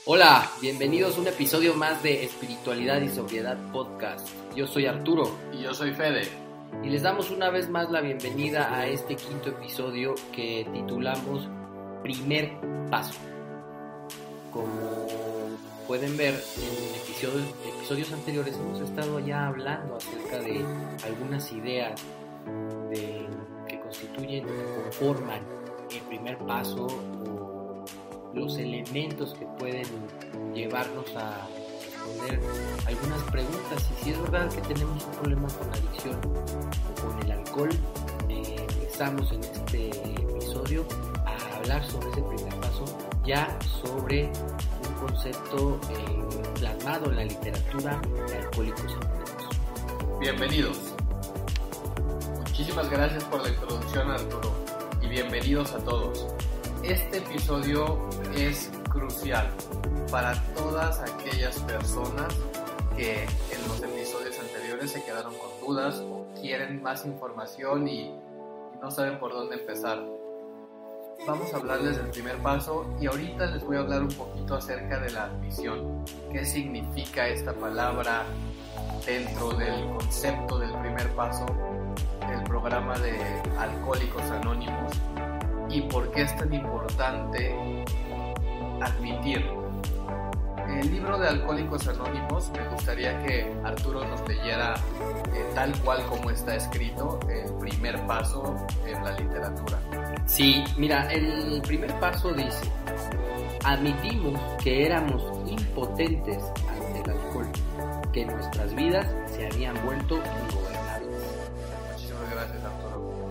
Hola, bienvenidos a un episodio más de Espiritualidad y Sobriedad Podcast. Yo soy Arturo. Y yo soy Fede. Y les damos una vez más la bienvenida a este quinto episodio que titulamos Primer Paso. Como pueden ver, en episodios anteriores hemos estado ya hablando acerca de algunas ideas que constituyen o que conforman el primer paso o los elementos que pueden llevarnos a responder algunas preguntas. Y si es verdad que tenemos un problema con la adicción o con el alcohol, empezamos en este episodio a hablar sobre ese primer paso, ya sobre un concepto plasmado en la literatura de Alcohólicos Anónimos. Bienvenidos. Muchísimas gracias por la introducción, Arturo, y bienvenidos a todos. Este episodio es crucial para todas aquellas personas que en los episodios anteriores se quedaron con dudas o quieren más información y no saben por dónde empezar. Vamos a hablarles del primer paso y ahorita les voy a hablar un poquito acerca de la admisión. ¿Qué significa esta palabra dentro del concepto del primer paso del programa de Alcohólicos Anónimos? ¿Y por qué es tan importante admitir? El libro de Alcohólicos Anónimos, me gustaría que Arturo nos leyera tal cual como está escrito, el primer paso en la literatura. Sí, mira, el primer paso dice: admitimos que éramos impotentes ante el alcohol, que nuestras vidas se habían vuelto ingobernables. Muchísimas gracias, Arturo.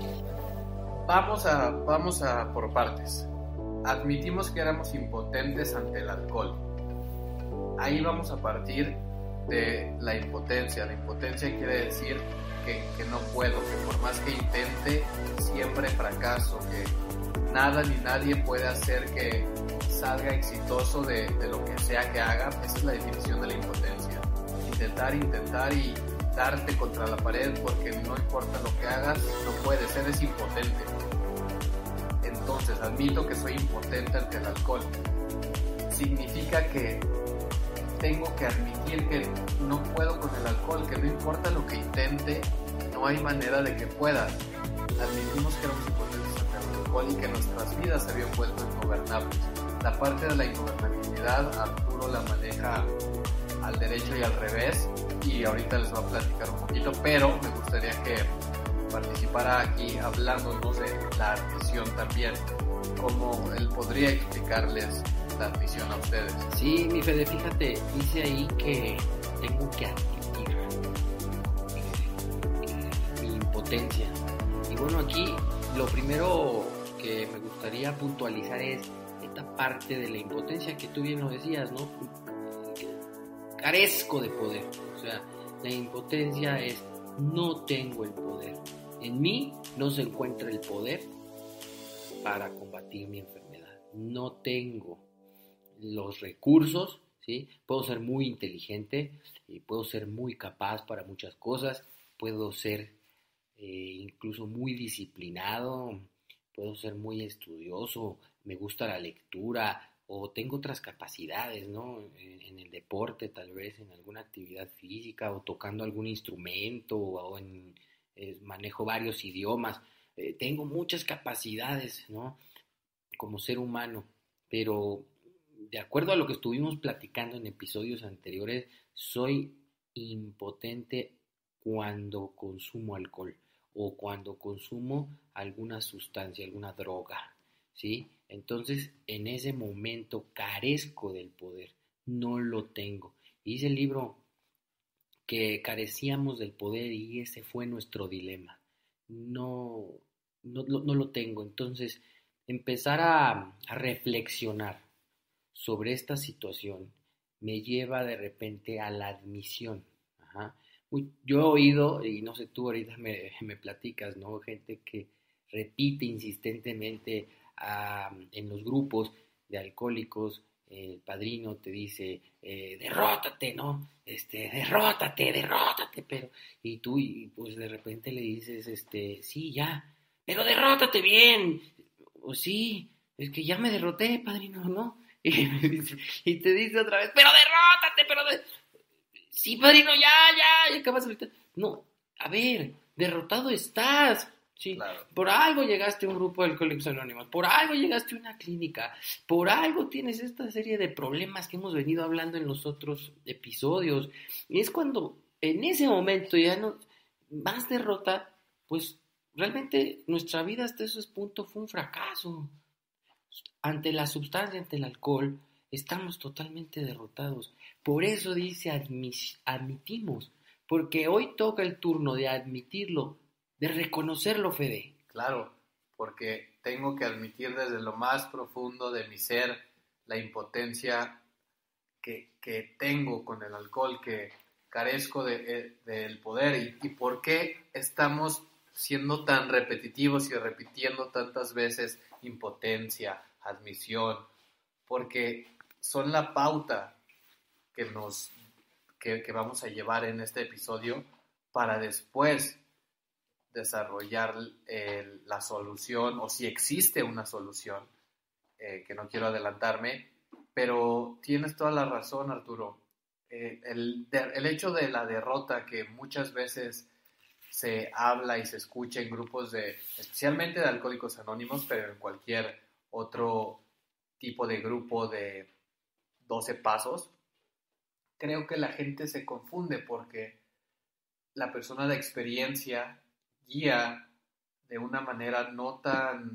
Vamos a por partes. Admitimos que éramos impotentes ante el alcohol. Ahí vamos a partir de la impotencia. La impotencia quiere decir que no puedo, que por más que intente, siempre fracaso, que nada ni nadie puede hacer que salga exitoso de lo que sea que haga. Esa es la definición de la impotencia. Intentar y darte contra la pared porque no importa lo que hagas, no puedes, eres impotente. Entonces, admito que soy impotente ante el alcohol. Significa que tengo que admitir que no puedo con el alcohol, que no importa lo que intente, no hay manera de que pueda. Admitimos que éramos impotentes ante el alcohol y que nuestras vidas se habían vuelto ingobernables. La parte de la ingobernabilidad, Arturo la maneja al derecho y al revés, y ahorita les voy a platicar un poquito, pero me gustaría que participara aquí hablándonos de la admisión también, cómo él podría explicarles la admisión a ustedes. Sí, mi Fede, fíjate, dice ahí que tengo que admitir mi impotencia. Y bueno, aquí lo primero que me gustaría puntualizar es esta parte de la impotencia que tú bien lo decías, ¿no? Carezco de poder. O sea, la impotencia es: no tengo el poder. En mí no se encuentra el poder para combatir mi enfermedad. No tengo los recursos, ¿sí? Puedo ser muy inteligente, puedo ser muy capaz para muchas cosas, puedo ser incluso muy disciplinado, puedo ser muy estudioso, me gusta la lectura, o tengo otras capacidades, ¿no? En el deporte, tal vez en alguna actividad física, o tocando algún instrumento, o manejo varios idiomas. Tengo muchas capacidades, ¿no? Como ser humano, pero de acuerdo a lo que estuvimos platicando en episodios anteriores, soy impotente cuando consumo alcohol o cuando consumo alguna sustancia, alguna droga, ¿sí? Entonces, en ese momento carezco del poder, no lo tengo. Y dice el libro que carecíamos del poder y ese fue nuestro dilema. No lo tengo. Entonces, empezar a reflexionar sobre esta situación me lleva de repente a la admisión. Ajá. Yo he oído, y no sé, tú ahorita me platicas, ¿no? Gente que repite insistentemente en los grupos de alcohólicos, el padrino te dice, derrótate, ¿no? Derrótate, pero, y tú, pues de repente le dices, sí, ya, pero derrótate bien, o sí, es que ya me derroté, padrino, ¿no? Y te dice otra vez, pero derrótate, sí, padrino, ya acabas ahorita. No, a ver, derrotado estás. Sí, Claro. por algo llegaste a un grupo de Alcohólicos Anónimos, por algo llegaste a una clínica, por algo tienes esta serie de problemas que hemos venido hablando en los otros episodios. Y es cuando en ese momento ya no más derrota, pues realmente nuestra vida hasta ese punto fue un fracaso. Ante la sustancia, ante el alcohol, estamos totalmente derrotados. Por eso dice admitimos, porque hoy toca el turno de admitirlo, de reconocerlo, Fede. Claro, porque tengo que admitir desde lo más profundo de mi ser la impotencia que tengo con el alcohol, que carezco del poder y por qué estamos siendo tan repetitivos y repitiendo tantas veces impotencia, admisión, porque son la pauta que vamos a llevar en este episodio para después desarrollar la solución, o si existe una solución, que no quiero adelantarme, pero tienes toda la razón, Arturo. El hecho de la derrota que muchas veces se habla y se escucha en grupos especialmente de Alcohólicos Anónimos, pero en cualquier otro tipo de grupo de 12 pasos, creo que la gente se confunde porque la persona de experiencia guía de una manera no tan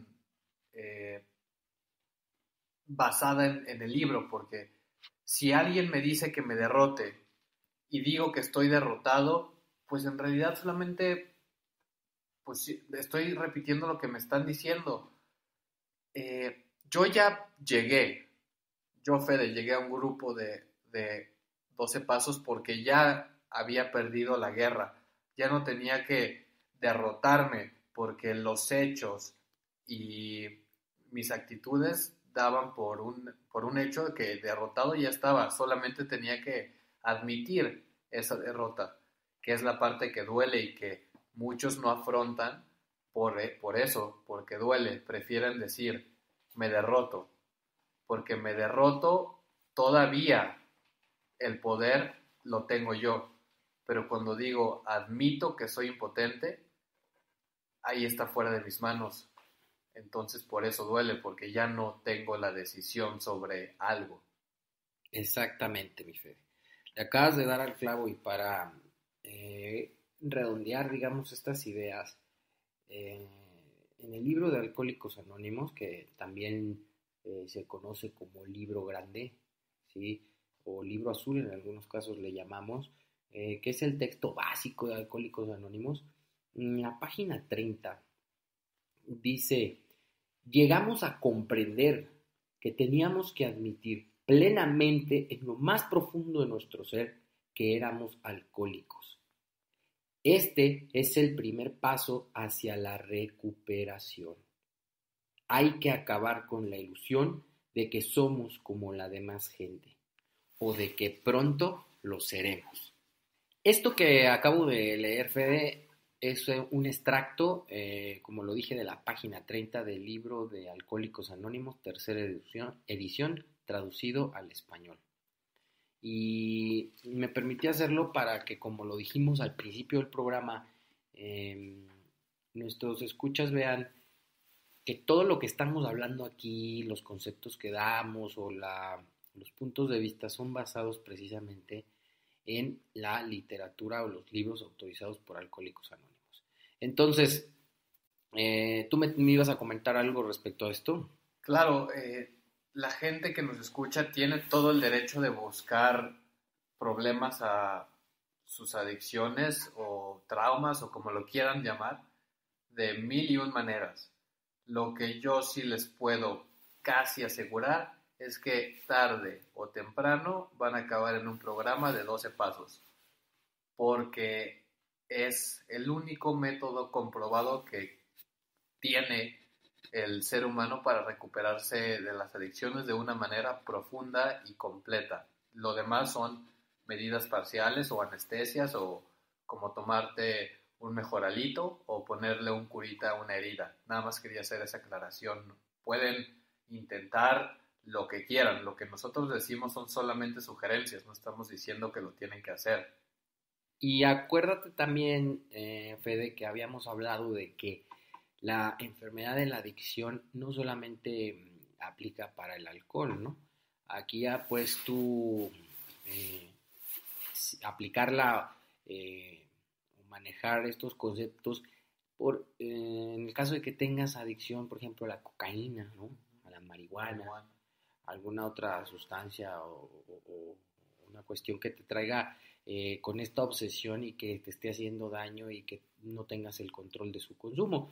basada en el libro, porque si alguien me dice que me derrote y digo que estoy derrotado, pues en realidad solamente pues estoy repitiendo lo que me están diciendo. Yo ya Fede, llegué a un grupo de 12 pasos porque ya había perdido la guerra, ya no tenía que derrotarme porque los hechos y mis actitudes daban por un hecho que derrotado ya estaba, solamente tenía que admitir esa derrota, que es la parte que duele y que muchos no afrontan por eso, porque duele, prefieren decir, me derroto, porque me derroto, todavía el poder lo tengo yo, pero cuando digo admito que soy impotente, ahí está fuera de mis manos. Entonces por eso duele, porque ya no tengo la decisión sobre algo. Exactamente, mi Fede. Le acabas de dar al clavo y para redondear, digamos, estas ideas, en el libro de Alcohólicos Anónimos, que también se conoce como libro grande, ¿sí? O libro azul en algunos casos le llamamos, que es el texto básico de Alcohólicos Anónimos, en la página 30 dice: llegamos a comprender que teníamos que admitir plenamente en lo más profundo de nuestro ser que éramos alcohólicos. Este es el primer paso hacia la recuperación. Hay que acabar con la ilusión de que somos como la demás gente o de que pronto lo seremos. Esto que acabo de leer, Fede, es un extracto, como lo dije, de la página 30 del libro de Alcohólicos Anónimos, tercera edición, traducido al español. Y me permití hacerlo para que, como lo dijimos al principio del programa, nuestros escuchas vean que todo lo que estamos hablando aquí, los conceptos que damos o los puntos de vista son basados precisamente en la literatura o los libros autorizados por Alcohólicos Anónimos. Entonces, ¿tú me ibas a comentar algo respecto a esto? Claro, la gente que nos escucha tiene todo el derecho de buscar problemas a sus adicciones o traumas o como lo quieran llamar, de 1001 maneras. Lo que yo sí les puedo casi asegurar es que tarde o temprano van a acabar en un programa de 12 pasos, porque es el único método comprobado que tiene el ser humano para recuperarse de las adicciones de una manera profunda y completa. Lo demás son medidas parciales o anestesias o como tomarte un mejoralito o ponerle un curita a una herida. Nada más quería hacer esa aclaración. Pueden intentar lo que quieran. Lo que nosotros decimos son solamente sugerencias, no estamos diciendo que lo tienen que hacer. Y acuérdate también, Fede, que habíamos hablado de que la enfermedad de la adicción no solamente aplica para el alcohol, ¿no? Aquí ya puedes tú aplicarla o manejar estos conceptos en el caso de que tengas adicción, por ejemplo, a la cocaína, ¿no? A la marihuana, alguna otra sustancia o una cuestión que te traiga con esta obsesión y que te esté haciendo daño y que no tengas el control de su consumo.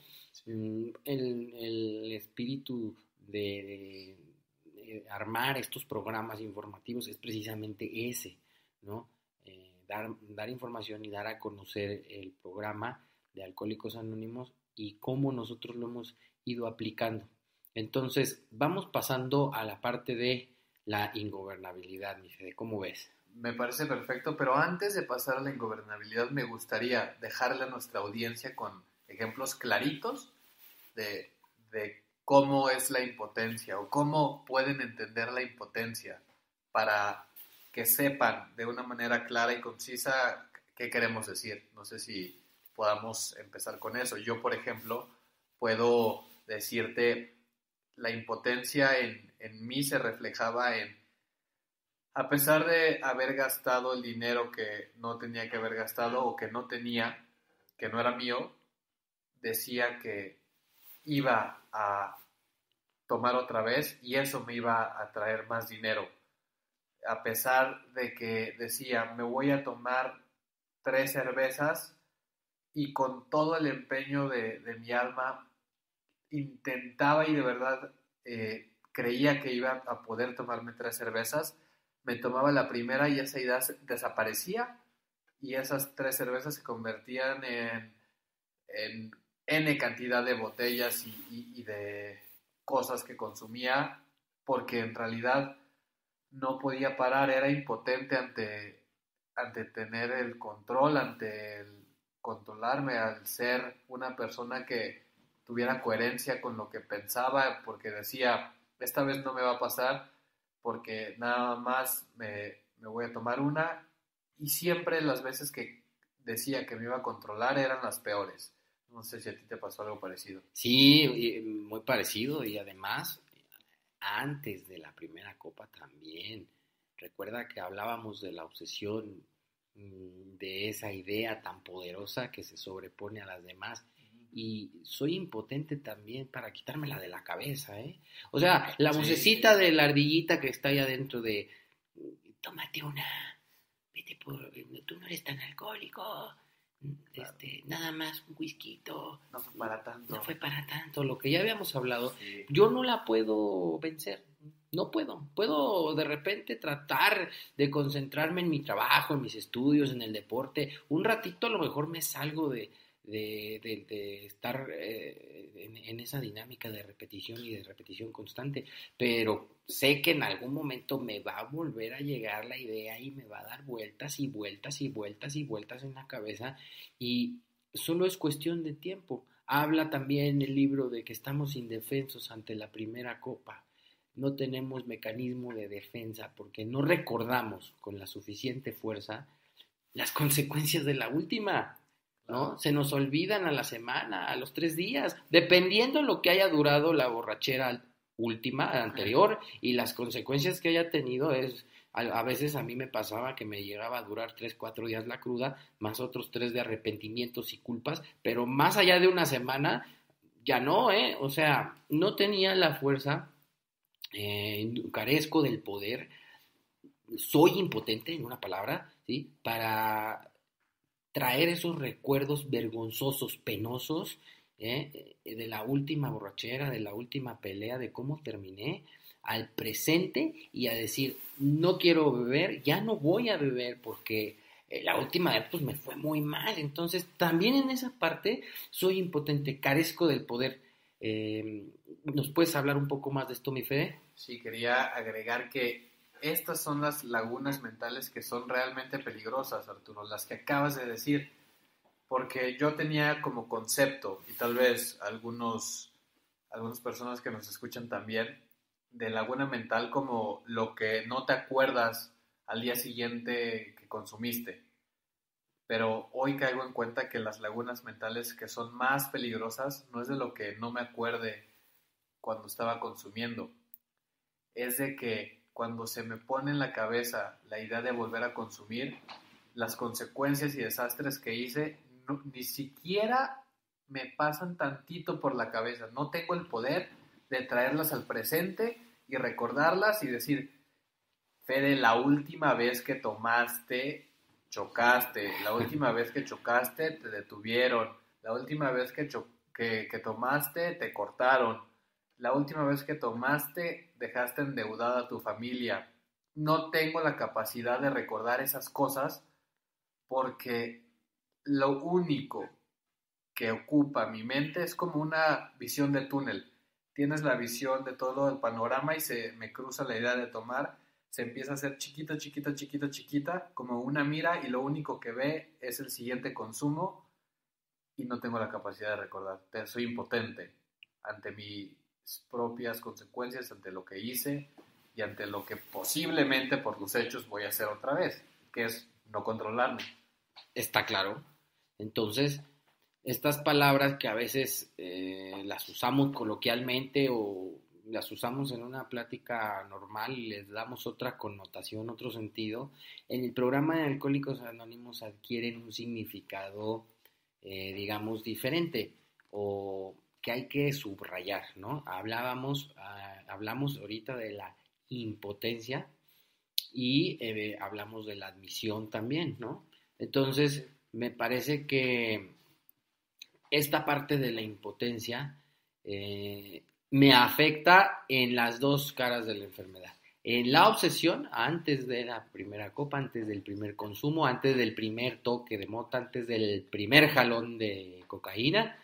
El espíritu de armar estos programas informativos es precisamente ese, ¿no? Dar información y dar a conocer el programa de Alcohólicos Anónimos y cómo nosotros lo hemos ido aplicando. Entonces, vamos pasando a la parte de la ingobernabilidad, mi Fede, ¿cómo ves? Me parece perfecto, pero antes de pasar a la ingobernabilidad me gustaría dejarle a nuestra audiencia con ejemplos claritos de cómo es la impotencia o cómo pueden entender la impotencia para que sepan de una manera clara y concisa qué queremos decir. No sé si podamos empezar con eso. Yo, por ejemplo, puedo decirte la impotencia en mí se reflejaba en, a pesar de haber gastado el dinero que no tenía que haber gastado o que no tenía, que no era mío, decía que iba a tomar otra vez y eso me iba a traer más dinero. A pesar de que decía, me voy a tomar 3 cervezas y con todo el empeño de mi alma intentaba y de verdad creía que iba a poder tomarme 3 cervezas, me tomaba la primera y esa idea desaparecía y esas 3 cervezas se convertían en N cantidad de botellas y de cosas que consumía porque en realidad no podía parar, era impotente ante tener el control, ante el controlarme, al ser una persona que tuviera coherencia con lo que pensaba, porque decía, esta vez no me va a pasar, porque nada más me voy a tomar una, y siempre las veces que decía que me iba a controlar eran las peores. No sé si a ti te pasó algo parecido. Sí, muy parecido y además antes de la primera copa también. Recuerda que hablábamos de la obsesión, de esa idea tan poderosa que se sobrepone a las demás. Y soy impotente también para quitármela de la cabeza, ¿eh? O sea, la vocecita de la ardillita que está ahí adentro de, tómate una, vete por, tú no eres tan alcohólico, Claro. Nada más un whisky. No fue para tanto. No fue para tanto, lo que ya habíamos hablado, Sí. yo no la puedo vencer, no puedo de repente tratar de concentrarme en mi trabajo, en mis estudios, en el deporte, un ratito a lo mejor me salgo de estar en esa dinámica de repetición y de repetición constante, pero sé que en algún momento me va a volver a llegar la idea y me va a dar vueltas y vueltas y vueltas y vueltas en la cabeza y solo es cuestión de tiempo. Habla también el libro de que estamos indefensos ante la primera copa. No tenemos mecanismo de defensa porque no recordamos con la suficiente fuerza las consecuencias de la última, ¿no? Se nos olvidan a la semana, a los 3 días, dependiendo lo que haya durado la borrachera última, anterior, y las consecuencias que haya tenido a veces a mí me pasaba que me llegaba a durar 3, 4 días la cruda, más otros 3 de arrepentimientos y culpas, pero más allá de una semana, ya no, o sea, no tenía la fuerza, carezco del poder, soy impotente, en una palabra, ¿sí? Para traer esos recuerdos vergonzosos, penosos, de la última borrachera, de la última pelea, de cómo terminé, al presente y a decir, no quiero beber, ya no voy a beber porque la última vez pues me fue muy mal. Entonces también en esa parte soy impotente, carezco del poder. ¿Nos puedes hablar un poco más de esto, mi Fede? Sí, quería agregar que estas son las lagunas mentales que son realmente peligrosas, Arturo, las que acabas de decir, porque yo tenía como concepto, y tal vez algunas personas que nos escuchan también, de laguna mental como lo que no te acuerdas al día siguiente que consumiste. Pero hoy caigo en cuenta que las lagunas mentales que son más peligrosas no es de lo que no me acuerde cuando estaba consumiendo. Es de que cuando se me pone en la cabeza la idea de volver a consumir, las consecuencias y desastres que hice ni siquiera me pasan tantito por la cabeza. No tengo el poder de traerlas al presente y recordarlas y decir, Fede, la última vez que tomaste, chocaste, la última vez que chocaste, te detuvieron, la última vez que tomaste, te cortaron, la última vez que tomaste, dejaste endeudada a tu familia. No tengo la capacidad de recordar esas cosas porque lo único que ocupa mi mente es como una visión de túnel. Tienes la visión de todo el panorama y se me cruza la idea de tomar, se empieza a hacer chiquita, como una mira, y lo único que ve es el siguiente consumo y no tengo la capacidad de recordar. Soy impotente ante mis propias consecuencias, ante lo que hice y ante lo que posiblemente por los hechos voy a hacer otra vez, que es no controlarme. Está claro. Entonces, estas palabras que a veces las usamos coloquialmente o las usamos en una plática normal y les damos otra connotación, otro sentido, en el programa de Alcohólicos Anónimos adquieren un significado, digamos, diferente o que hay que subrayar, ¿no? Hablamos ahorita de la impotencia y hablamos de la admisión también, ¿no? Entonces, me parece que esta parte de la impotencia me afecta en las dos caras de la enfermedad. En la obsesión, antes de la primera copa, antes del primer consumo, antes del primer toque de mota, antes del primer jalón de cocaína,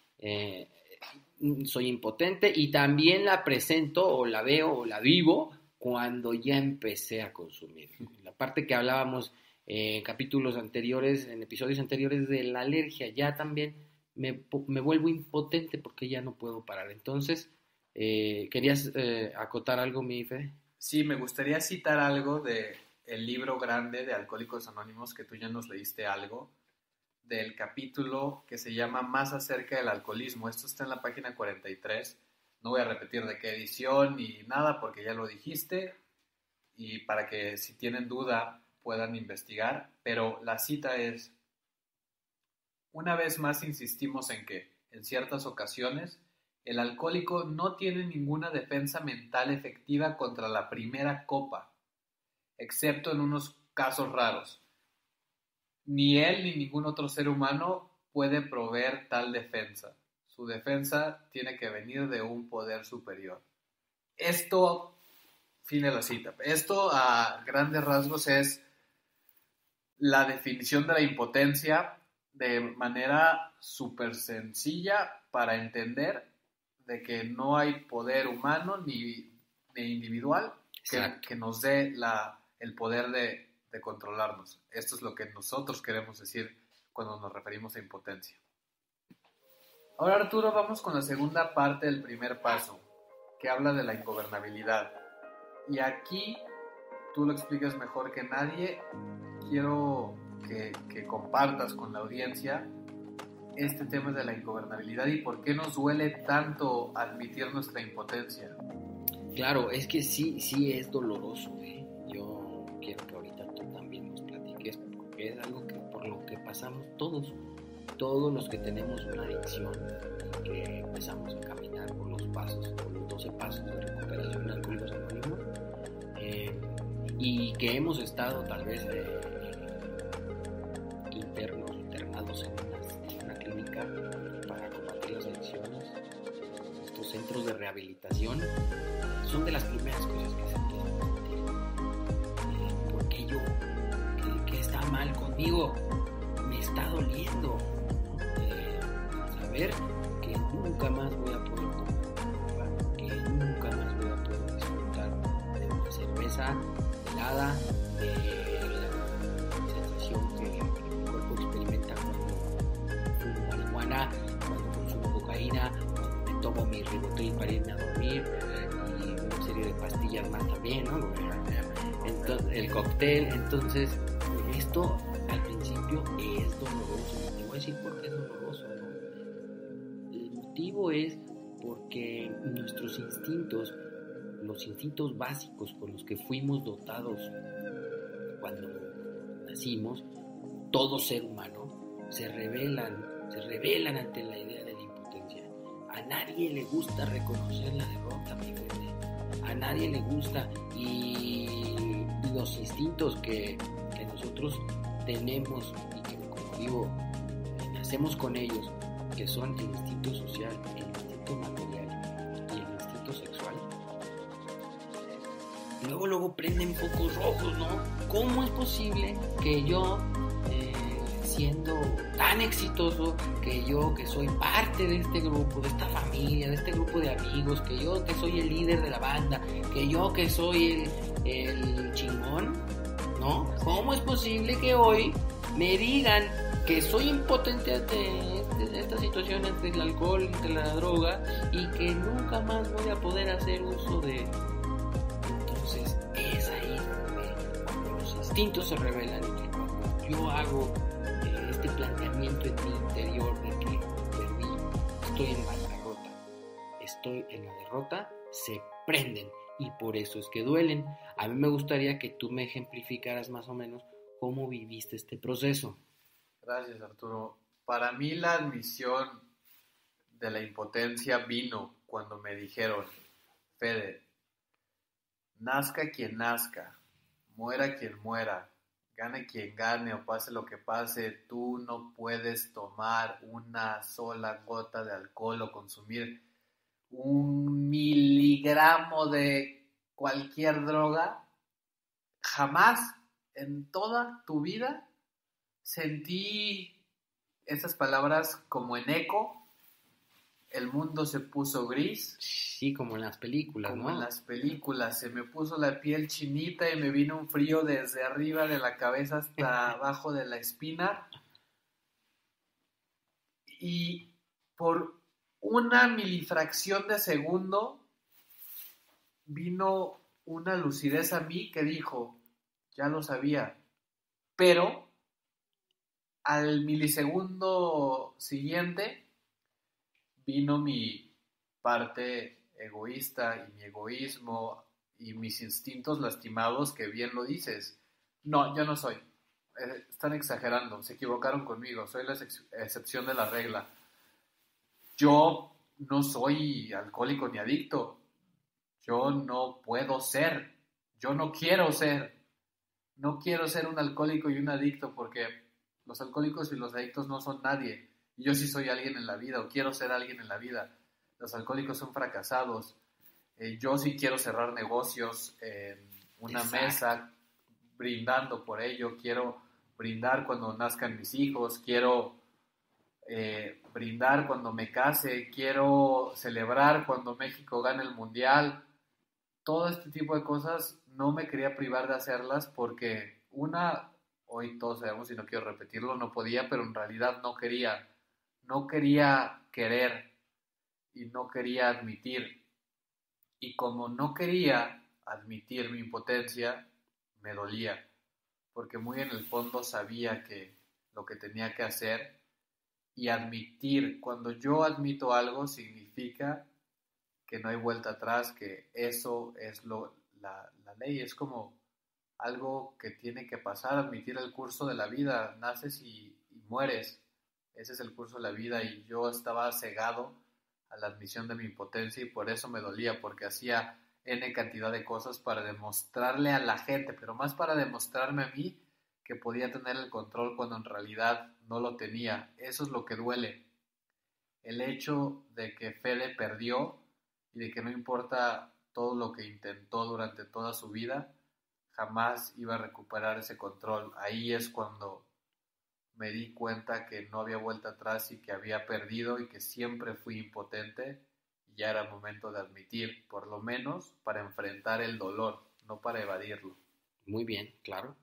soy impotente y también la presento o la veo o la vivo cuando ya empecé a consumir. La parte que hablábamos en capítulos anteriores, en episodios anteriores de la alergia, ya también me vuelvo impotente porque ya no puedo parar. Entonces, ¿querías acotar algo, mi Fede? Sí, me gustaría citar algo del libro grande de Alcohólicos Anónimos, que tú ya nos leíste algo, del capítulo que se llama Más acerca del alcoholismo. Esto está en la página 43. No voy a repetir de qué edición ni nada porque ya lo dijiste, y para que si tienen duda puedan investigar, pero la cita es: una vez más insistimos en que, en ciertas ocasiones, el alcohólico no tiene ninguna defensa mental efectiva contra la primera copa, excepto en unos casos raros. Ni él ni ningún otro ser humano puede proveer tal defensa. Su defensa tiene que venir de un poder superior. Esto, fin de la cita. Esto a grandes rasgos es la definición de la impotencia de manera súper sencilla para entender de que no hay poder humano ni individual que nos dé el poder de controlarnos. Esto es lo que nosotros queremos decir cuando nos referimos a impotencia. Ahora, Arturo, vamos con la segunda parte del primer paso, que habla de la ingobernabilidad. Y aquí tú lo explicas mejor que nadie. Quiero que compartas con la audiencia este tema de la ingobernabilidad y por qué nos duele tanto admitir nuestra impotencia. Claro, es que sí es doloroso, ¿eh? Yo quiero que ahorita tú también nos platiques, porque es algo que por lo que pasamos todos los que tenemos una adicción, que empezamos a caminar por los pasos, por los 12 pasos de recuperación de Alcohólicos Anónimos, y que hemos estado tal vez internados en una clínica para combatir las adicciones. Estos centros de rehabilitación son de las primeras cosas que se empiezan a sentir. ¿Por qué yo? ¿Qué está mal conmigo? Me está doliendo. Saber que nunca más voy a poder tomar, que nunca más voy a poder disfrutar de una cerveza helada, de la sensación que mi cuerpo experimenta cuando fumo marihuana, cuando consumo cocaína, cuando me tomo mi Ribotril para irme a dormir, una serie de pastillas más también, ¿no? Entonces, el cóctel. Entonces, esto al principio es doloroso. Te voy a decir por qué es doloroso, ¿no? El motivo es porque nuestros instintos, los instintos básicos con los que fuimos dotados cuando nacimos, todo ser humano, se rebelan ante la idea de la impotencia. A nadie le gusta reconocer la derrota, mi gente. A nadie le gusta. Y los instintos que nosotros tenemos y que, como digo, nacemos con ellos, que son el instinto social, el instinto material y el instinto sexual, luego prenden focos rojos, ¿no? ¿Cómo es posible que yo, siendo tan exitoso, que yo que soy parte de este grupo, de esta familia, de este grupo de amigos, que yo que soy el líder de la banda, que yo que soy el chingón, ¿no? ¿Cómo es posible que hoy me digan que soy impotente ante esta situación, ante el alcohol, ante la droga, y que nunca más voy a poder hacer uso de... Entonces es ahí donde cuando los instintos se revelan y que cuando yo hago este planteamiento en mi interior de que perdí, estoy en bancarrota, estoy en la derrota, se prenden y por eso es que duelen. A mí me gustaría que tú me ejemplificaras más o menos cómo viviste este proceso. Gracias, Arturo. Para mí la admisión de la impotencia vino cuando me dijeron: Fede, nazca quien nazca, muera quien muera, gane quien gane o pase lo que pase, tú no puedes tomar una sola gota de alcohol o consumir 1 miligramo de cualquier droga. Jamás en toda tu vida sentí esas palabras como en eco. El mundo se puso gris. Sí, como en las películas, como ¿no? en las películas. Se me puso la piel chinita y me vino un frío desde arriba de la cabeza hasta abajo de la espina. Y por una milifracción de segundo vino una lucidez a mí que dijo: ya lo sabía. Pero al milisegundo siguiente vino mi parte egoísta y mi egoísmo y mis instintos lastimados, que bien lo dices. No, yo no soy. Están exagerando, se equivocaron conmigo, soy la excepción de la regla. Yo no soy alcohólico ni adicto. Yo no puedo ser. Yo no quiero ser. No quiero ser un alcohólico y un adicto, porque los alcohólicos y los adictos no son nadie. Y yo sí soy alguien en la vida, o quiero ser alguien en la vida. Los alcohólicos son fracasados. Yo sí quiero cerrar negocios en una mesa, brindando por ello. Quiero brindar cuando nazcan mis hijos. Quiero brindar cuando me case. Quiero celebrar cuando México gane el mundial. Todo este tipo de cosas no me quería privar de hacerlas porque hoy todos sabemos y no quiero repetirlo, no podía, pero en realidad no quería querer y no quería admitir. Y como no quería admitir mi impotencia, me dolía, porque muy en el fondo sabía que lo que tenía que hacer y admitir, cuando yo admito algo, significa que no hay vuelta atrás, que eso es la ley, es como algo que tiene que pasar, admitir el curso de la vida, naces y mueres, ese es el curso de la vida, y yo estaba cegado a la admisión de mi impotencia y por eso me dolía, porque hacía N cantidad de cosas para demostrarle a la gente, pero más para demostrarme a mí que podía tener el control cuando en realidad no lo tenía. Eso es lo que duele, el hecho de que Fede perdió y de que no importa todo lo que intentó durante toda su vida, jamás iba a recuperar ese control. Ahí es cuando me di cuenta que no había vuelta atrás y que había perdido y que siempre fui impotente, y ya era momento de admitir, por lo menos para enfrentar el dolor, no para evadirlo. Muy bien, claro.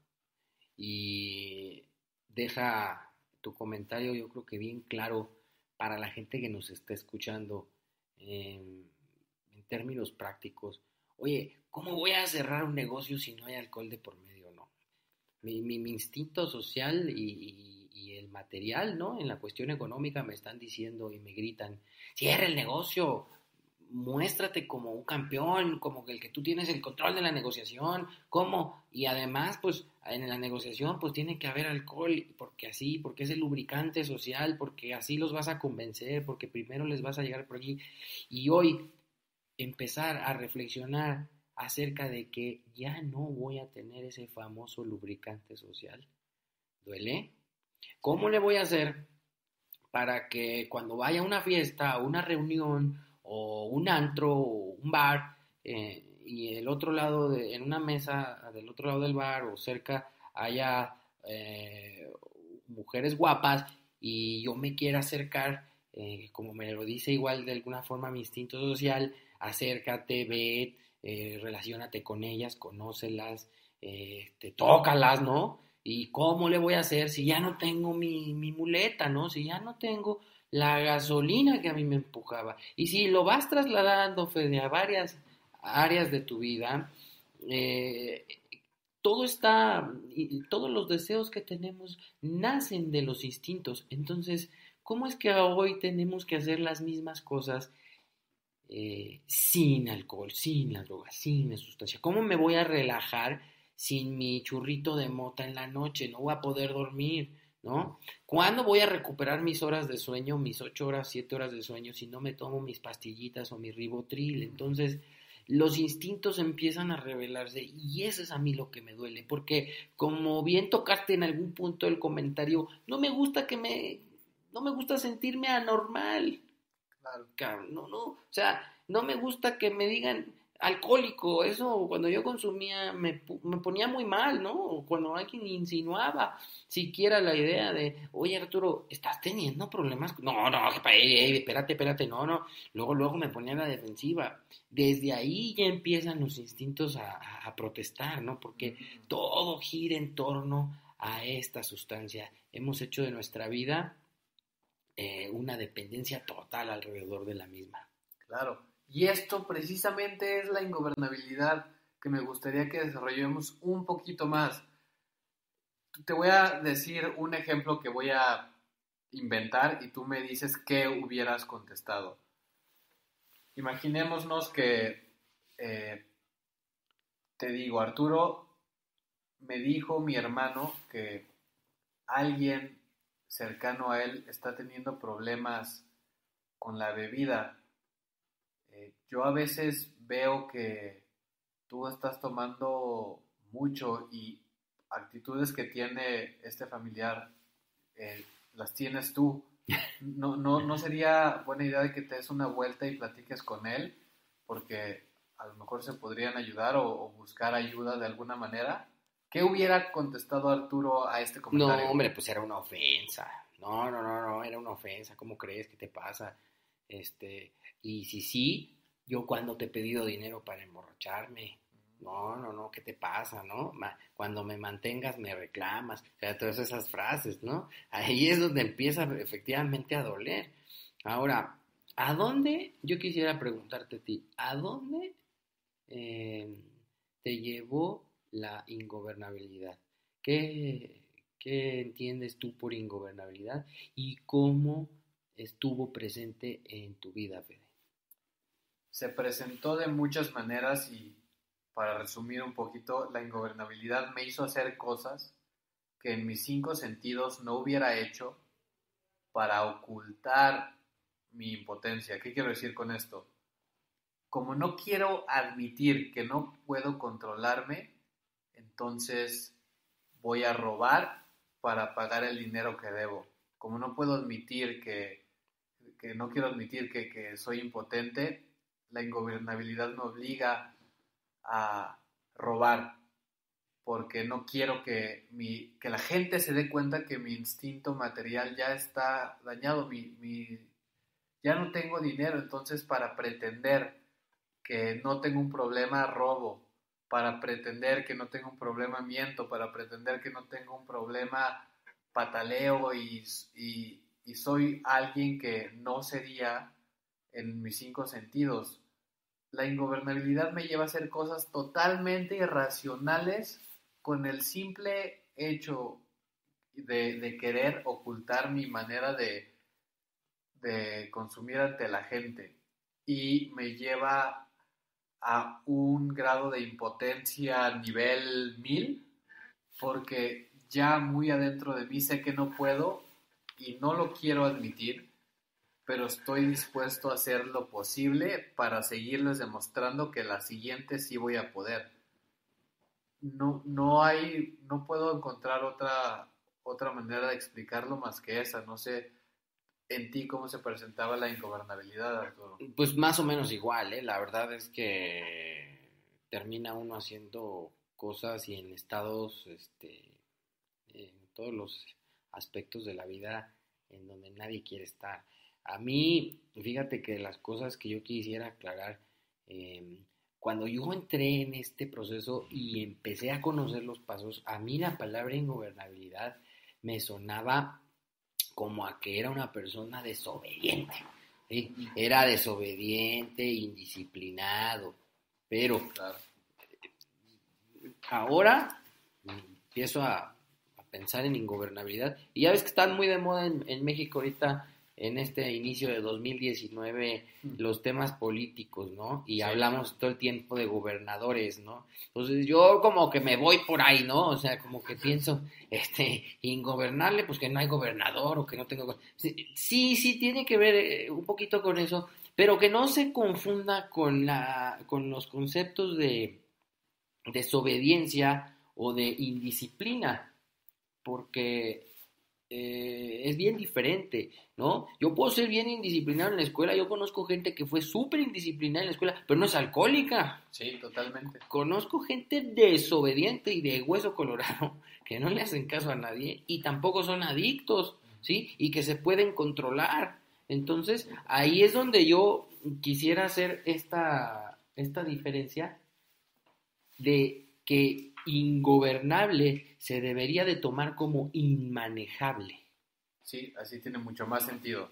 Y deja tu comentario, yo creo que bien claro para la gente que nos está escuchando, en términos prácticos. Oye, ¿cómo voy a cerrar un negocio si no hay alcohol de por medio? No. Mi instinto social y el material, ¿no? En la cuestión económica me están diciendo y me gritan, cierra el negocio, muéstrate como un campeón, como el que tú tienes el control de la negociación, ¿cómo? Y además, pues, en la negociación, pues, tiene que haber alcohol, porque es el lubricante social, porque así los vas a convencer, porque primero les vas a llegar por allí. Y hoy, empezar a reflexionar acerca de que ya no voy a tener ese famoso lubricante social. ¿Duele? ¿Cómo le voy a hacer para que cuando vaya a una fiesta, o una reunión, o un antro, o un bar, y el otro lado, en una mesa del otro lado del bar o cerca, haya mujeres guapas y yo me quiera acercar, como me lo dice igual de alguna forma mi instinto social, acércate, ve, relaciónate con ellas, conócelas, tócalas, ¿no? ¿Y cómo le voy a hacer si ya no tengo mi muleta, ¿no? Si ya no tengo la gasolina que a mí me empujaba. Y si lo vas trasladando, Fede, a varias áreas de tu vida, eh, todo está, y todos los deseos que tenemos nacen de los instintos. Entonces, ¿cómo es que hoy tenemos que hacer las mismas cosas sin alcohol, sin la droga, sin la sustancia? ¿Cómo me voy a relajar sin mi churrito de mota en la noche? No voy a poder dormir, ¿no? ¿Cuándo voy a recuperar mis horas de sueño, mis 8 horas, 7 horas de sueño, si no me tomo mis pastillitas o mi ribotril? Entonces, los instintos empiezan a revelarse y eso es a mí lo que me duele, porque como bien tocaste en algún punto del comentario, no me gusta sentirme anormal. Claro, no, o sea, no me gusta que me digan alcohólico, eso cuando yo consumía me ponía muy mal, ¿no? Cuando alguien insinuaba siquiera la idea de, oye Arturo, ¿estás teniendo problemas? No, no, espérate, no, luego me ponía a la defensiva. Desde ahí ya empiezan los instintos a protestar, ¿no? Porque todo gira en torno a esta sustancia. Hemos hecho de nuestra vida una dependencia total alrededor de la misma. Claro, y esto precisamente es la ingobernabilidad que me gustaría que desarrollemos un poquito más. Te voy a decir un ejemplo que voy a inventar y tú me dices qué hubieras contestado. Imaginémonos que te digo, Arturo, me dijo mi hermano que alguien cercano a él está teniendo problemas con la bebida. Yo a veces veo que tú estás tomando mucho y actitudes que tiene este familiar las tienes tú. No sería buena idea de que te des una vuelta y platiques con él, porque a lo mejor se podrían ayudar o buscar ayuda de alguna manera. ¿Qué hubiera contestado Arturo a este comentario? No, hombre, pues era una ofensa. No, era una ofensa. ¿Cómo crees? ¿Qué te pasa? Y si sí, yo cuando te he pedido dinero para emborracharme. No, ¿qué te pasa, no? Cuando me mantengas me reclamas. O sea, todas esas frases, ¿no? Ahí es donde empieza efectivamente a doler. Ahora, ¿a dónde? Yo quisiera preguntarte a ti, ¿a dónde te llevó la ingobernabilidad? ¿Qué entiendes tú por ingobernabilidad y cómo estuvo presente en tu vida, Fede? Se presentó de muchas maneras y, para resumir un poquito, la ingobernabilidad me hizo hacer cosas que en mis 5 sentidos no hubiera hecho para ocultar mi impotencia. ¿Qué quiero decir con esto? Como no quiero admitir que no puedo controlarme, entonces voy a robar para pagar el dinero que debo. Como no puedo admitir que no quiero admitir que soy impotente, la ingobernabilidad me obliga a robar, porque no quiero que la gente se dé cuenta que mi instinto material ya está dañado, ya no tengo dinero, entonces para pretender que no tengo un problema robo, para pretender que no tengo un problema miento, para pretender que no tengo un problema pataleo y soy alguien que no sería en mis 5 sentidos. La ingobernabilidad me lleva a hacer cosas totalmente irracionales con el simple hecho de querer ocultar mi manera de consumir ante la gente, y me lleva a un grado de impotencia nivel 1000, porque ya muy adentro de mí sé que no puedo y no lo quiero admitir, pero estoy dispuesto a hacer lo posible para seguirles demostrando que la siguiente sí voy a poder. No puedo encontrar otra manera de explicarlo más que esa. No sé en ti cómo se presentaba la ingobernabilidad, Arturo. Pues más o menos igual, ¿eh? La verdad es que termina uno haciendo cosas y en estados, en todos los aspectos de la vida en donde nadie quiere estar. A mí, fíjate que las cosas que yo quisiera aclarar, eh, cuando yo entré en este proceso y empecé a conocer los pasos, a mí la palabra ingobernabilidad me sonaba como a que era una persona desobediente, ¿sí? Era desobediente, indisciplinado, pero Claro. ahora empiezo a pensar en ingobernabilidad. Y ya ves que están muy de moda en México ahorita, en este inicio de 2019, los temas políticos, ¿no? Y Sí. hablamos todo el tiempo de gobernadores, ¿no? Entonces yo como que me voy por ahí, ¿no? O sea, como que pienso, ingobernable, pues que no hay gobernador o que no tengo... Sí, tiene que ver un poquito con eso, pero que no se confunda con los conceptos de desobediencia o de indisciplina, porque es bien diferente, ¿no? Yo puedo ser bien indisciplinado en la escuela, yo conozco gente que fue súper indisciplinada en la escuela, pero no es alcohólica. Sí, totalmente. Conozco gente desobediente y de hueso colorado que no le hacen caso a nadie y tampoco son adictos, ¿sí? Y que se pueden controlar. Entonces, ahí es donde yo quisiera hacer esta diferencia de que ingobernable se debería de tomar como inmanejable. Sí, así tiene mucho más sentido.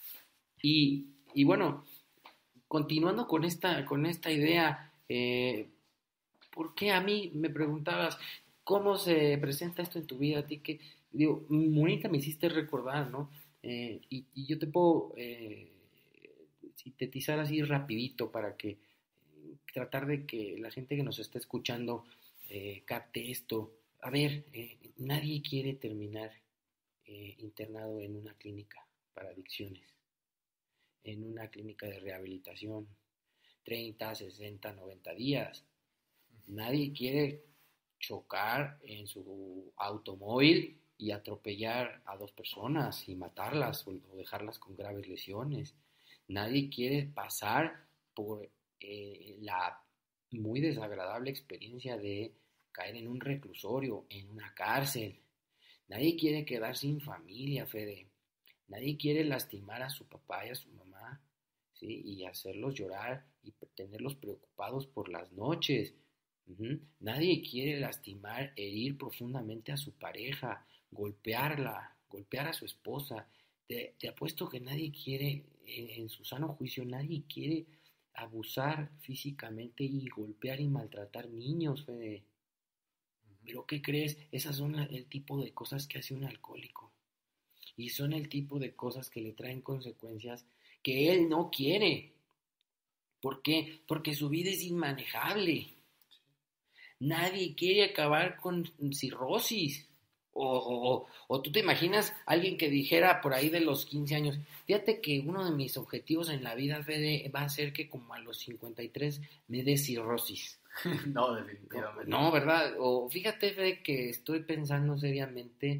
Y bueno, continuando con esta idea, ¿por qué a mí me preguntabas cómo se presenta esto en tu vida? A ti que, digo, Mónica, me hiciste recordar, ¿no? Y yo te puedo sintetizar así rapidito para que tratar de que la gente que nos está escuchando capte esto. A ver, nadie quiere terminar internado en una clínica para adicciones, en una clínica de rehabilitación, 30, 60, 90 días. Nadie quiere chocar en su automóvil y atropellar a 2 personas y matarlas o dejarlas con graves lesiones. Nadie quiere pasar por la muy desagradable experiencia de caer en un reclusorio, en una cárcel. Nadie quiere quedar sin familia, Fede. Nadie quiere lastimar a su papá y a su mamá, ¿sí? Y hacerlos llorar y tenerlos preocupados por las noches. Nadie quiere lastimar, herir profundamente a su pareja, golpearla, golpear a su esposa. Te apuesto que nadie quiere, en su sano juicio, nadie quiere abusar físicamente y golpear y maltratar niños, Fede. Pero ¿qué crees? Esas son el tipo de cosas que hace un alcohólico. Y son el tipo de cosas que le traen consecuencias que él no quiere. ¿Por qué? Porque su vida es inmanejable. Nadie quiere acabar con cirrosis. O tú te imaginas alguien que dijera por ahí de los 15 años, fíjate que uno de mis objetivos en la vida, Fede, va a ser que como a los 53 me dé cirrosis. No, definitivamente. No, ¿verdad? O fíjate, Fede, que estoy pensando seriamente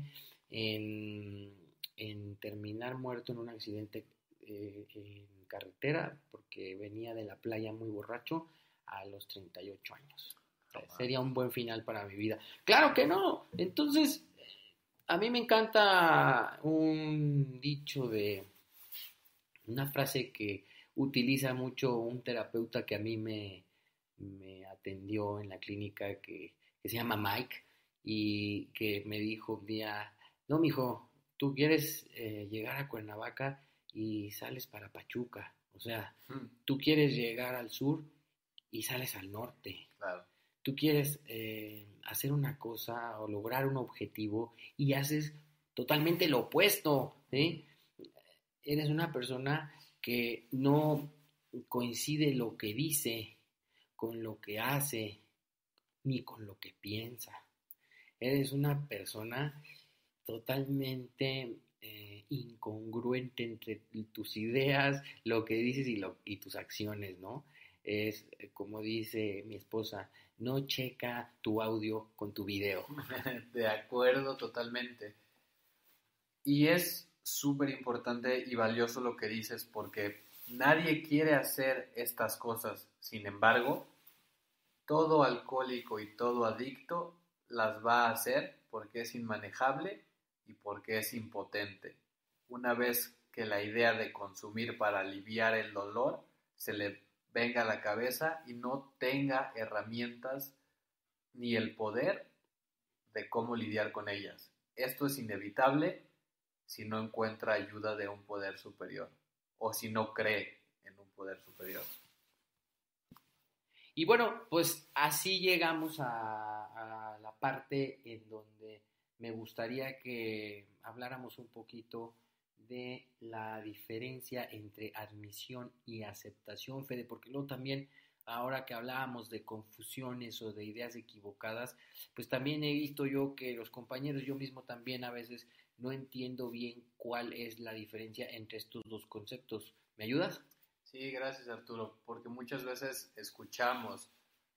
en terminar muerto en un accidente en carretera porque venía de la playa muy borracho a los 38 años. Sería un buen final para mi vida. Claro que no. Entonces, a mí me encanta un dicho una frase que utiliza mucho un terapeuta que a mí me atendió en la clínica que se llama Mike y que me dijo un día, no, mijo, tú quieres llegar a Cuernavaca y sales para Pachuca. O sea, tú quieres llegar al sur y sales al norte. Claro. Tú quieres hacer una cosa o lograr un objetivo y haces totalmente lo opuesto, ¿sí? Eres una persona que no coincide lo que dice con lo que hace ni con lo que piensa. Eres una persona totalmente incongruente entre tus ideas, lo que dices y tus acciones, ¿no? Es como dice mi esposa, no checa tu audio con tu video. De acuerdo, totalmente. Y es súper importante y valioso lo que dices porque nadie quiere hacer estas cosas. Sin embargo, todo alcohólico y todo adicto las va a hacer porque es inmanejable y porque es impotente. Una vez que la idea de consumir para aliviar el dolor se le venga a la cabeza y no tenga herramientas ni el poder de cómo lidiar con ellas. Esto es inevitable si no encuentra ayuda de un poder superior o si no cree en un poder superior. Y bueno, pues así llegamos a la parte en donde me gustaría que habláramos un poquito de la diferencia entre admisión y aceptación, Fede, porque luego también, ahora que hablábamos de confusiones o de ideas equivocadas, pues también he visto yo que los compañeros, yo mismo también a veces no entiendo bien cuál es la diferencia entre estos dos conceptos. ¿Me ayudas? Sí, gracias Arturo, porque muchas veces escuchamos,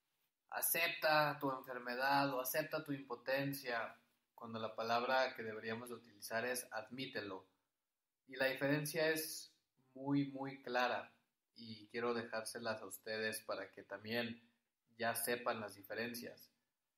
acepta tu enfermedad o acepta tu impotencia, cuando la palabra que deberíamos de utilizar es admítelo. Y la diferencia es muy, muy clara y quiero dejárselas a ustedes para que también ya sepan las diferencias.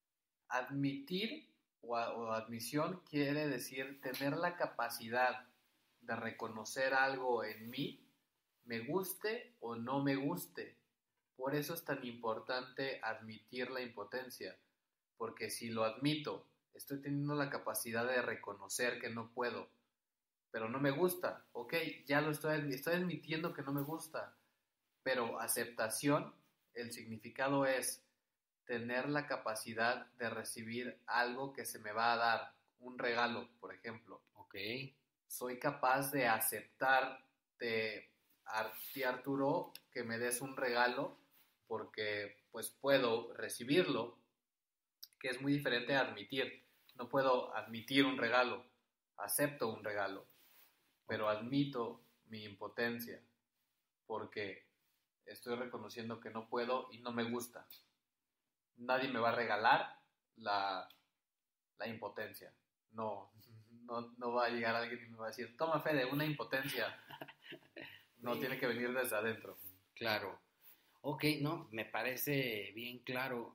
Admitir o admisión quiere decir tener la capacidad de reconocer algo en mí, me guste o no me guste. Por eso es tan importante admitir la impotencia, porque si lo admito, estoy teniendo la capacidad de reconocer que no puedo, pero no me gusta, ok, ya lo estoy admitiendo que no me gusta, pero aceptación, el significado es tener la capacidad de recibir algo que se me va a dar, un regalo, por ejemplo. Ok. Soy capaz de aceptarte a ti, Arturo, que me des un regalo porque pues puedo recibirlo, que es muy diferente a admitir. No puedo admitir un regalo, acepto un regalo, pero admito mi impotencia porque estoy reconociendo que no puedo y no me gusta. Nadie me va a regalar la impotencia. No va a llegar alguien y me va a decir, toma Fede, una impotencia. No, tiene que venir desde adentro. Claro. Ok, no, me parece bien claro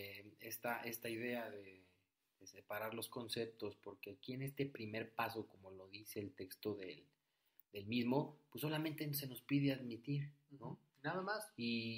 esta idea de separar los conceptos, porque aquí en este primer paso, como lo dice el texto del mismo, pues solamente se nos pide admitir, ¿no? Nada más.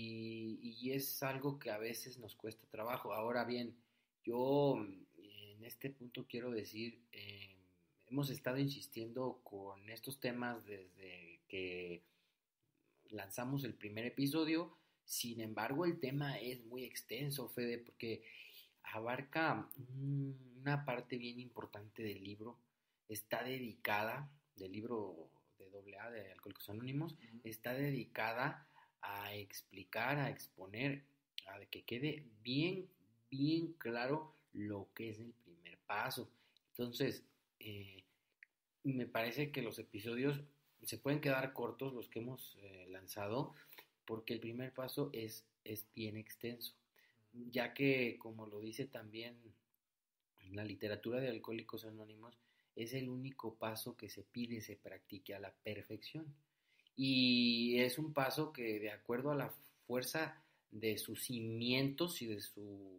Y es algo que a veces nos cuesta trabajo. Ahora bien, yo en este punto quiero decir, hemos estado insistiendo con estos temas desde que lanzamos el primer episodio. Sin embargo, el tema es muy extenso, Fede, porque abarca una parte bien importante del libro. Está dedicada, del libro de AA, de Alcohólicos Anónimos, está dedicada a explicar, a exponer, a que quede bien, bien claro lo que es el primer paso. Entonces, me parece que los episodios se pueden quedar cortos, los que hemos lanzado, porque el primer paso es bien extenso, ya que, como lo dice también la literatura de Alcohólicos Anónimos, es el único paso que se pide se practique a la perfección. Y es un paso que, de acuerdo a la fuerza de sus cimientos y de su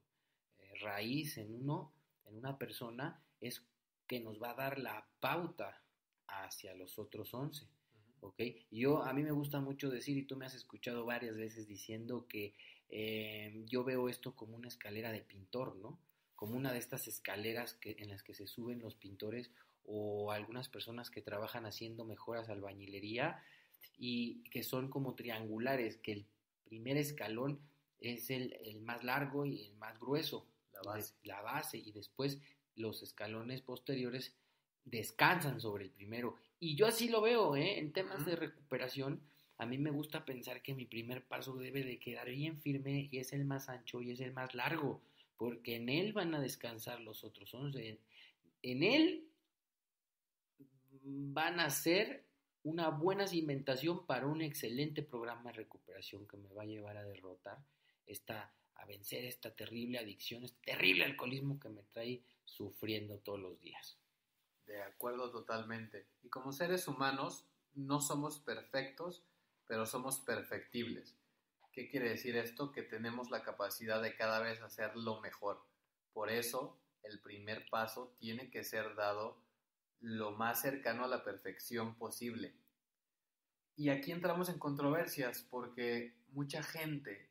raíz en una persona, es que nos va a dar la pauta hacia los otros 11. ¿Okay? A mí me gusta mucho decir, y tú me has escuchado varias veces diciendo que yo veo esto como una escalera de pintor, ¿no? Como una de estas escaleras en las que se suben los pintores o algunas personas que trabajan haciendo mejoras albañilería y que son como triangulares, que el primer escalón es el más largo y el más grueso, La base, y después los escalones posteriores descansan sobre el primero. Y yo así lo veo, en temas de recuperación. A mí me gusta pensar que mi primer paso debe de quedar bien firme y es el más ancho y es el más largo, porque en él van a descansar los otros 11. En él van a ser una buena cimentación para un excelente programa de recuperación que me va a llevar a derrotar a vencer esta terrible adicción, este terrible alcoholismo que me trae sufriendo todos los días. De acuerdo totalmente. Y como seres humanos no somos perfectos, pero somos perfectibles. ¿Qué quiere decir esto? Que tenemos la capacidad de cada vez hacerlo mejor. Por eso, el primer paso tiene que ser dado lo más cercano a la perfección posible. Y aquí entramos en controversias porque mucha gente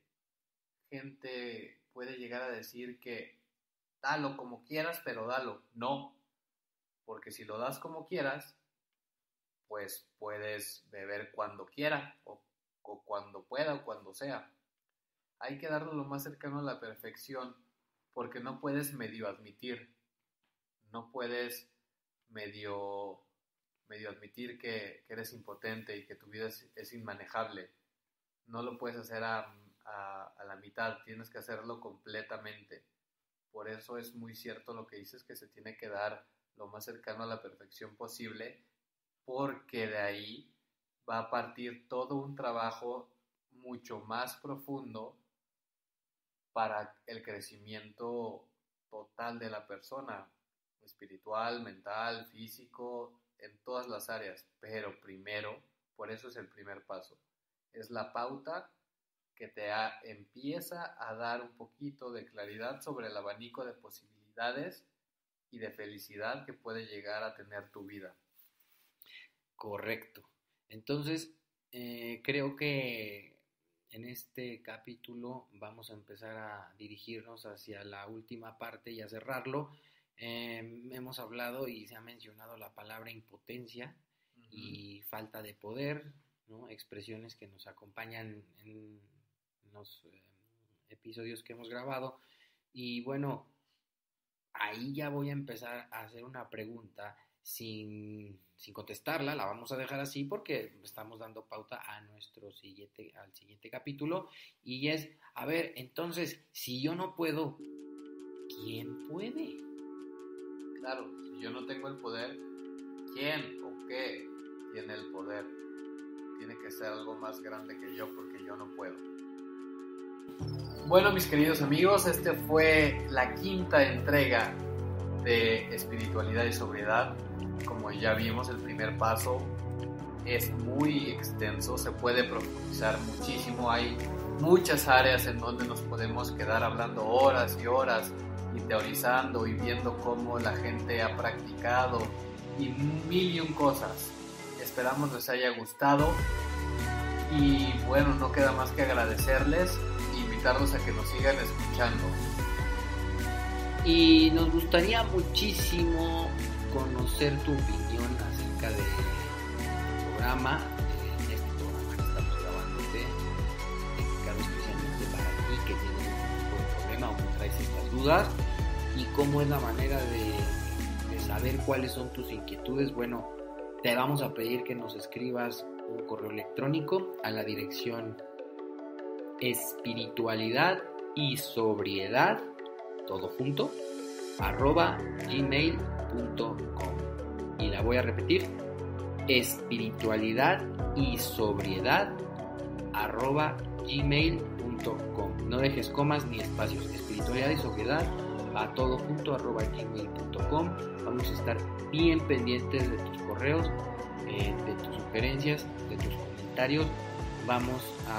puede llegar a decir que dalo como quieras, pero dalo. No, porque si lo das como quieras, pues puedes beber cuando quiera o cuando pueda o cuando sea. Hay que darlo lo más cercano a la perfección porque no puedes medio admitir, no puedes medio admitir que eres impotente y que tu vida es inmanejable. No lo puedes hacer a la mitad, tienes que hacerlo completamente. Por eso es muy cierto lo que dices, que se tiene que dar lo más cercano a la perfección posible, porque de ahí va a partir todo un trabajo mucho más profundo para el crecimiento total de la persona, espiritual, mental, físico, en todas las áreas. Pero primero, por eso es el primer paso, es la pauta que te empieza a dar un poquito de claridad sobre el abanico de posibilidades y de felicidad que puede llegar a tener tu vida. Correcto. Entonces, creo que en este capítulo vamos a empezar a dirigirnos hacia la última parte y a cerrarlo. Hemos hablado y se ha mencionado la palabra impotencia y falta de poder, ¿no? Expresiones que nos acompañan en los episodios que hemos grabado. Y bueno, ahí ya voy a empezar a hacer una pregunta sin contestarla, la vamos a dejar así porque estamos dando pauta al siguiente capítulo, y es, a ver, entonces, si yo no puedo, ¿quién puede? Claro, si yo no tengo el poder, ¿quién o qué tiene el poder? Tiene que ser algo más grande que yo, porque yo no puedo. Bueno, mis queridos amigos, este fue la 5ª entrega de espiritualidad y sobriedad. Como ya vimos, el primer paso es muy extenso, se puede profundizar muchísimo, hay muchas áreas en donde nos podemos quedar hablando horas y horas y teorizando y viendo cómo la gente ha practicado y mil y un cosas. Esperamos les haya gustado y bueno, no queda más que agradecerles e invitarlos a que nos sigan escuchando. Y nos gustaría muchísimo conocer tu opinión acerca del programa, este programa que estamos grabando, dedicado especialmente para ti que tienes un problema o que traes estas dudas, y cómo es la manera de saber cuáles son tus inquietudes. Bueno, te vamos a pedir que nos escribas un correo electrónico a la dirección espiritualidad y sobriedad, todo junto, @gmail.com. Y la voy a repetir: espiritualidad y sobriedad @gmail.com. No dejes comas ni espacios. Espiritualidad y sobriedad a todo junto @gmail.com. Vamos a estar bien pendientes de tus correos, de tus sugerencias, de tus comentarios. Vamos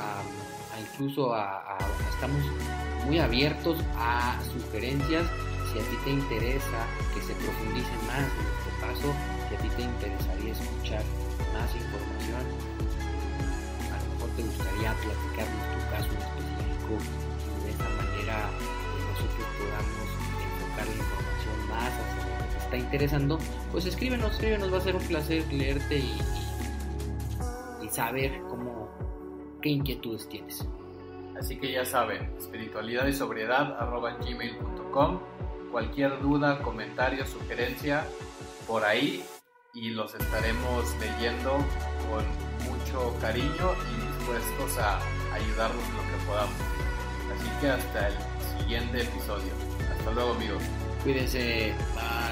estamos muy abiertos a sugerencias. Si a ti te interesa que se profundice más en este paso, si a ti te interesaría escuchar más información, a lo mejor te gustaría platicarnos tu caso en específico, y de esta manera nosotros podamos enfocar la información más hacia lo que te está interesando, pues escríbenos, va a ser un placer leerte y saber qué inquietudes tienes. Así que ya saben, espiritualidadysobriedad@gmail.com. Cualquier duda, comentario, sugerencia, por ahí, y los estaremos leyendo con mucho cariño y dispuestos a ayudarnos en lo que podamos. Así que hasta el siguiente episodio. Hasta luego, amigos. Cuídense. Bye.